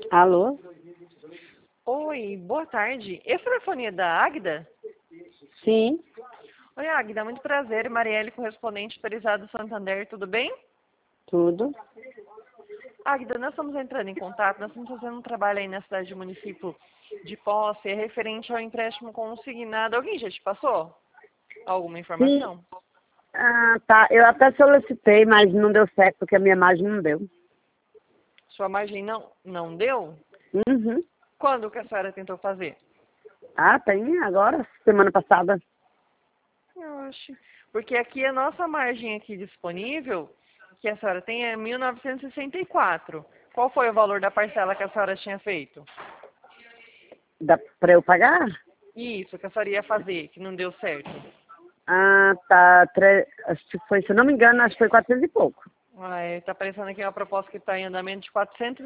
Alô? Oi, boa tarde. Esse telefone é da Águida? Sim, Oi, Águida, muito prazer. Marielle, correspondente autorizado do Santander, tudo bem? tudo. Águida, nós estamos entrando em contato, nós estamos fazendo um trabalho aí na cidade do município de Posse, referente ao empréstimo consignado. Alguém já te passou alguma Sim. informação? Ah, tá. Eu até solicitei, mas não deu certo porque a minha margem não deu. Sua margem não deu? Uhum. Quando que a senhora tentou fazer? Ah, tem agora, semana passada. Oxe, porque aqui a nossa margem aqui disponível, que a senhora tem, é 1.964. Qual foi o valor da parcela que a senhora tinha feito? Dá pra eu pagar? Isso, que a senhora ia fazer, que não deu certo. Ah, tá. Acho que foi, se eu não me engano, acho que foi 400 e pouco. Tá aparecendo aqui uma proposta que está em andamento de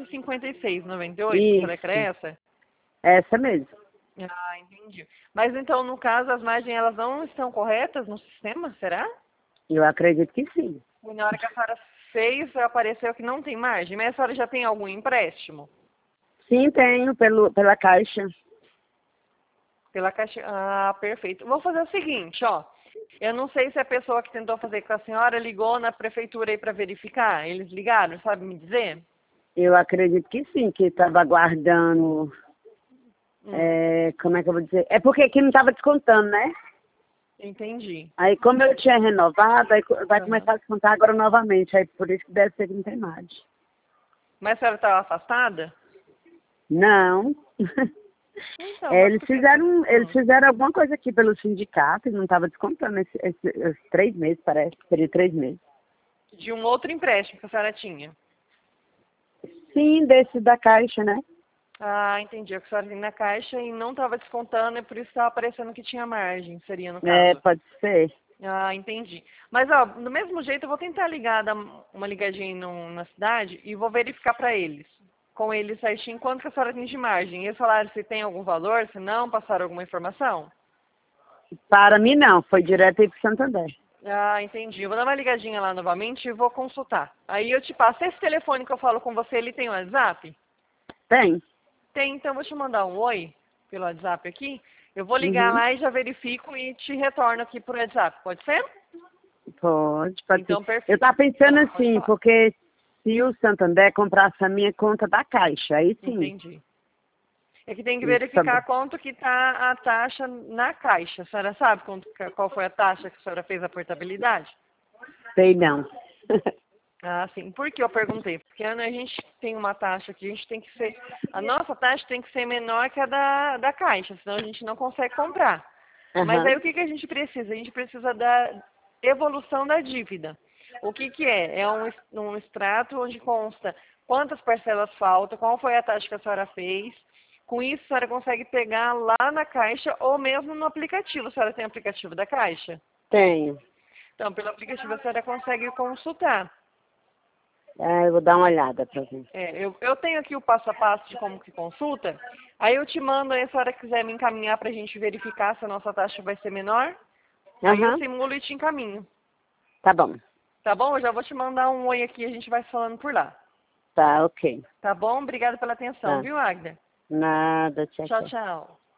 456,98. Será que era Isso. essa? Essa mesmo. Ah, entendi. Mas então, no caso, as margens elas não estão corretas no sistema, será? Eu acredito que sim. E na hora que a senhora fez, apareceu que não tem margem. Mas a senhora já tem algum empréstimo? Sim, tenho pela caixa. Pela caixa. Ah, perfeito. Vou fazer o seguinte, ó. Eu não sei se a pessoa que tentou fazer com a senhora ligou na prefeitura aí para verificar. Eles ligaram, sabe me dizer? Eu acredito que sim, que estava aguardando. Hum, Como é que eu vou dizer? É porque aqui não estava descontando, né? entendi. Aí como eu tinha renovado, aí vai Aham. começar a descontar agora novamente. Aí por isso que deve ser que não tem mais. Mas a senhora estava afastada? Não. Então, mas Eles por que que... fizeram alguma coisa aqui pelo sindicato e não estava descontando esses 3 meses, parece. Seria 3 meses. De um outro empréstimo que a senhora tinha. Sim, desse da caixa, né? Ah, entendi. A senhora vinha na caixa e não estava descontando, e por isso estava aparecendo que tinha margem, seria no É, caso. pode ser. Ah, entendi. Mas, ó, do mesmo jeito, eu vou tentar ligar, dar uma ligadinha aí na cidade e vou verificar para eles, com eles certinho, quanto que a senhora tem de margem. Eles falaram se tem algum valor, se não, passaram alguma informação? Para mim não, foi direto aí pro Santander. Ah, entendi. Eu vou dar uma ligadinha lá novamente e vou consultar. Aí eu te passo. Esse telefone que eu falo com você, ele tem WhatsApp? Tem. Tem, então eu vou te mandar um oi pelo WhatsApp aqui. Eu vou ligar Uhum. lá e já verifico e te retorno aqui por WhatsApp. Pode ser? Pode sim. Então, Eu perfeito. estava pensando Pode assim, falar. porque se o Santander comprasse a minha conta da caixa, aí sim. Entendi. É que tem que Isso também. verificar quanto que está a taxa na caixa. A senhora sabe qual foi a taxa que a senhora fez a portabilidade? Sei não. Ah, sim. Por que eu perguntei? Porque a gente tem uma taxa que a gente tem que ser. A nossa taxa tem que ser menor que a da caixa, senão a gente não consegue comprar. Mas aí Aham. o que a gente precisa? A gente precisa da evolução da dívida. O que é? É um extrato onde consta quantas parcelas faltam, qual foi a taxa que a senhora fez. Com isso, a senhora consegue pegar lá na caixa ou mesmo no aplicativo. A senhora tem aplicativo da caixa? Tenho. Então, pelo aplicativo a senhora consegue consultar. Ah, eu vou dar uma olhada pra ver. Eu tenho aqui o passo a passo de como que consulta. Aí eu te mando aí, se a senhora quiser me encaminhar para a gente verificar se a nossa taxa vai ser menor. Aí eu Aham. simulo e te encaminho. Tá bom. Tá bom? Eu já vou te mandar um oi aqui e a gente vai falando por lá. Tá, ok. Tá bom? Obrigada pela atenção, Tá. viu, Agda? Nada, tchau, Tchau, tchau. tchau.